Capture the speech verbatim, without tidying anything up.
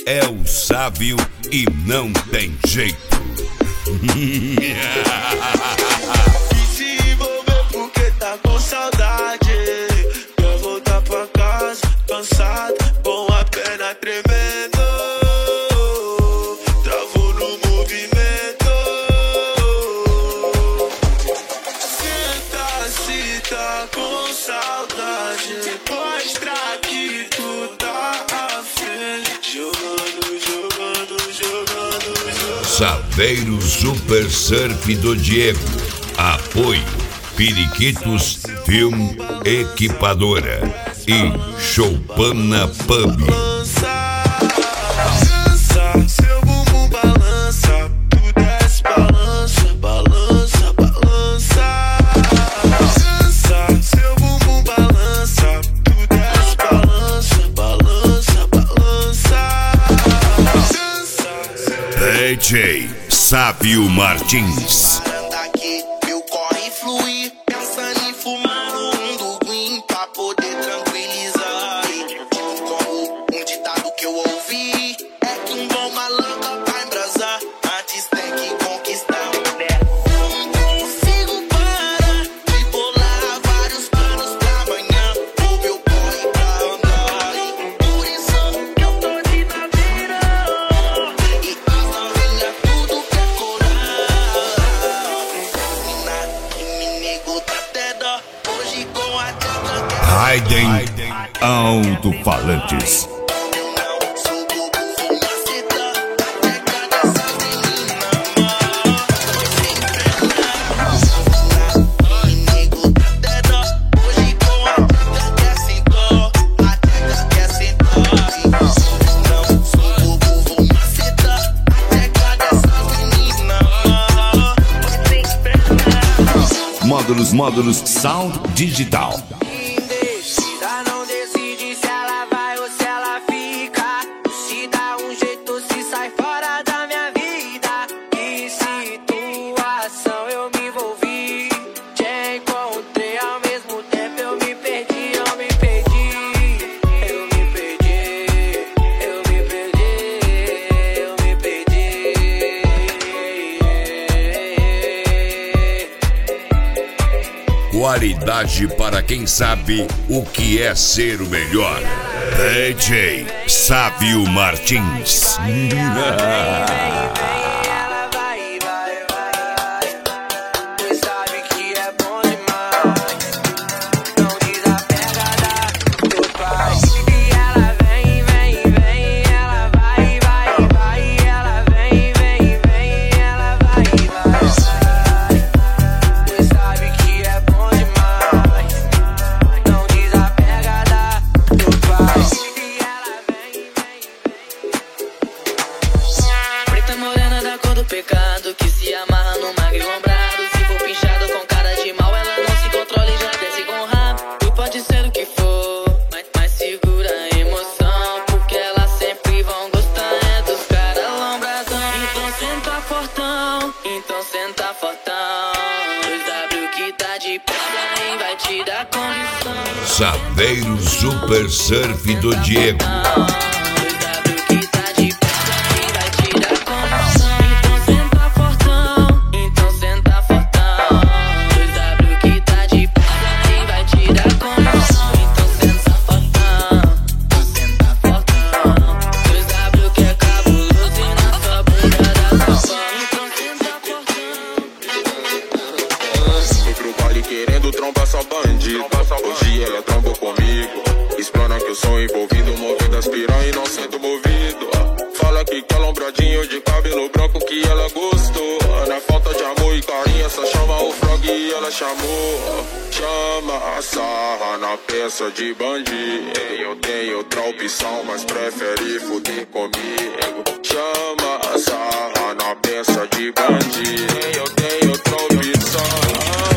é o sábio e não tem jeito. Se envolveu porque tá com saudade. Quer voltar pra casa, cansado, com a perna tremendo. Travou no movimento. Senta se tá com saudade. Mostra que tu tá afim. Jogando, jogando, jogando, jogando. Saveiro Super Surf do Diego. Apoio Periquitos Film Equipadora e Choupana Pub. Balança, seu bumbum balança. Tu desce, balança, balança, balança. Balança, seu bumbum balança. Tu desce, balança, balança, balança. D J Sábio Martins. Raiden Alto-Falantes. Módulos, módulos, sound digital. Qualidade para quem sabe o que é ser o melhor. D J Sábio Martins. Pecado que se amarra no magro lombrado. Se for pinchado com cara de mal, ela não se controla e já desce com o rabo. Tu pode ser o que for, mas, mas segura a emoção, porque elas sempre vão gostar é dos caras lombradão. Então senta fortão, então senta fortão. dois W que tá de pedra nem vai te dar condição. Saveiro Super Surf do Diego. Querendo trombar só bandido. Hoje ela trombou comigo. Explana que eu sou envolvido, movido as piranha e não sendo movido. Fala que quer lombradinho de cabelo branco que ela gostou. Na falta de amor e carinho, só chama o frog e ela chamou. Chama a sarra na peça de bandido. Eu tenho outra opção, mas prefere fuder comigo. Chama a sarra na peça de bandido. Eu tenho outra opção.